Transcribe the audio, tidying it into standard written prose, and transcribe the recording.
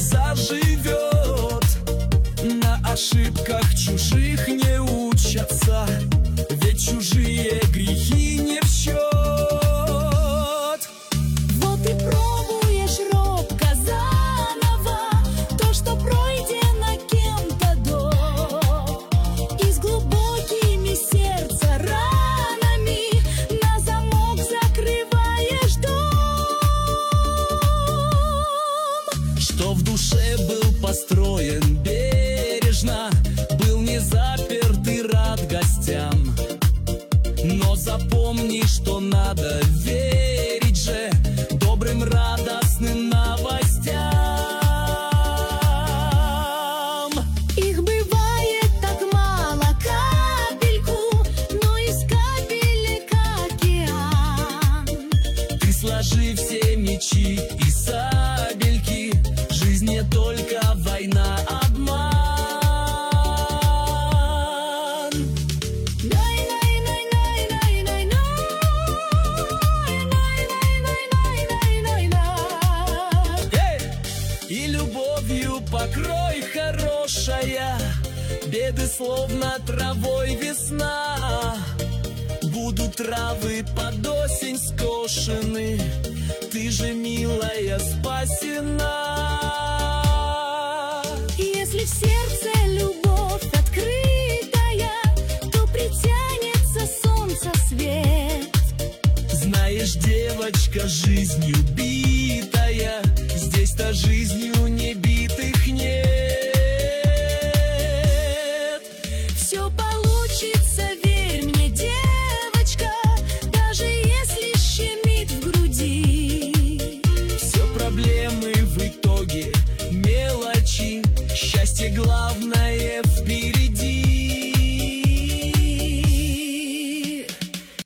заживет. На ошибках чужих не учатся, ведь чужие грехи не в счет. Вот и пробуешь робко заново то, что пройдено кем-то до, и с глубокими сердца ранами на замок закрываешь дом. Что в душе был построен бережно, был не заперт и рад гостям. Но запомни, что надо верить же добрым, радостным новостям. Их бывает так мало, капельку, но из капелек океан. Ты сложи все мечи и сабельки, жизнь не только война, обман. И любовью покрой, хорошая, беды словно травой весна. Будут травы под осень скошены, ты же, милая, спасена. Если в сердце любовь открытая, то притянется солнца свет. Знаешь, девочка, жизнью